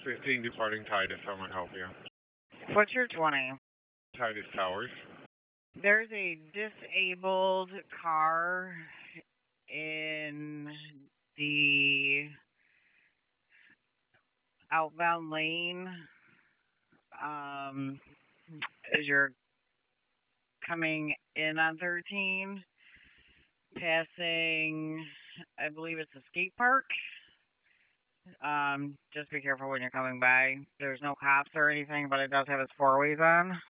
15 departing Titus. How may I help you? What's your 20? Titus Towers. There's a disabled car in the outbound lane. As you're coming in on 13, passing, I believe it's a skate park. Just be careful when you're coming by. There's no cops or anything, but it does have its four ways on.